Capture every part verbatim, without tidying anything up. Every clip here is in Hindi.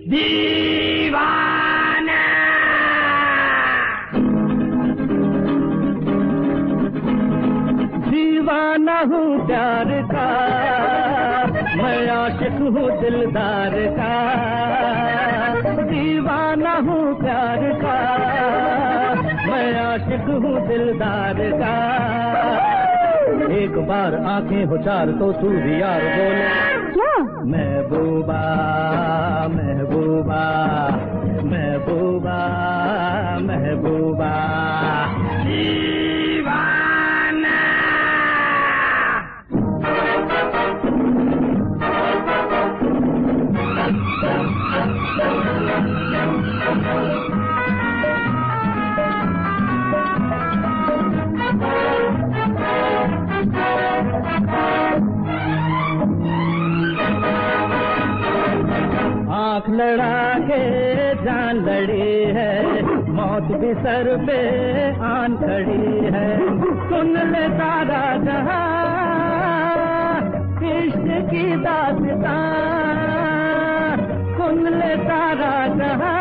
दीवाना। दीवाना हूँ प्यार का, मैं आशिक हूँ दिलदार का। दीवाना हूँ प्यार का, मैं आशिक हूँ दिलदार का। एक बार आंखें हो चार तो तू भी यार बोले क्या? महबूबा महबूबा महबूबा महबूबा। दीवाना। आँख लड़ा के जान लड़ी है, मौत भी सर पे आन खड़ी है। सुन ले सारा जहां इश्क की दास्तां, सुन ले सारा जहां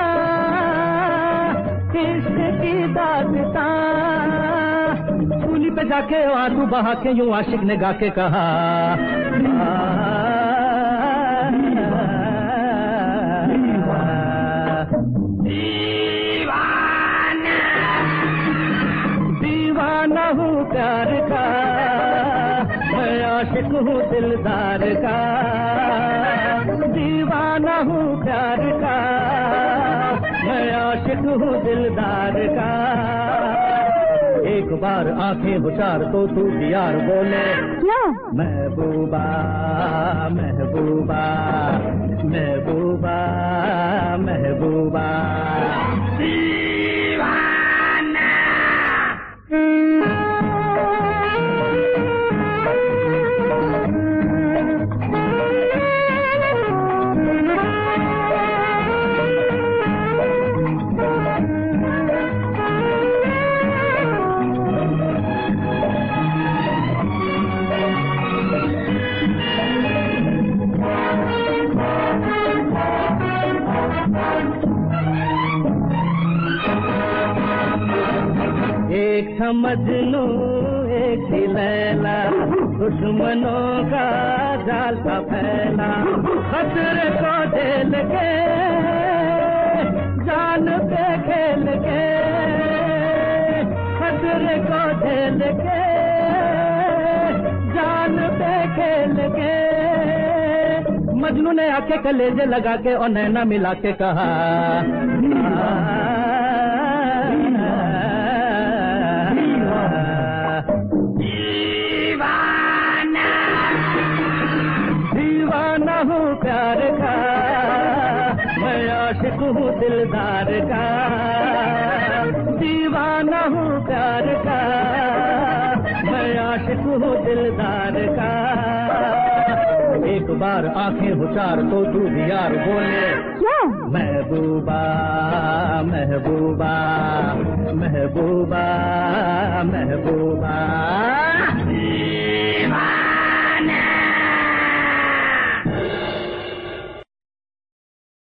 इश्क की दास्तां। सूली पे जाके आंसू बहा के यूं आशिक ने गा के कहा, दीवाना हूँ प्यार का, मैं आशिक हूँ दिलदार का। दीवाना हूँ प्यार का, मैं आशिक हूँ दिलदार का। एक बार आंखें बुचार तो तू भी यार बोले क्या? महबूबा महबूबा महबूबा महबूबा। दीवाना। एक समझनू एक ही लैला, दुश्मनों का जाल का फैला। खतरे को झेल के जान पे खेल के, खतरे को झेल के जान पे खेल के। मजनू ने आके कलेजे लगा के और नैना मिला के कहा, दीवाना हूँ प्यार का, मैं आशिक हूँ दिलदार का। दीवाना हूँ प्यार का, मैं आशिक हूँ दिलदार का। एक बार आंखें हुचार तो तू भी यार बोले क्या? महबूबा महबूबा महबूबा महबूबा।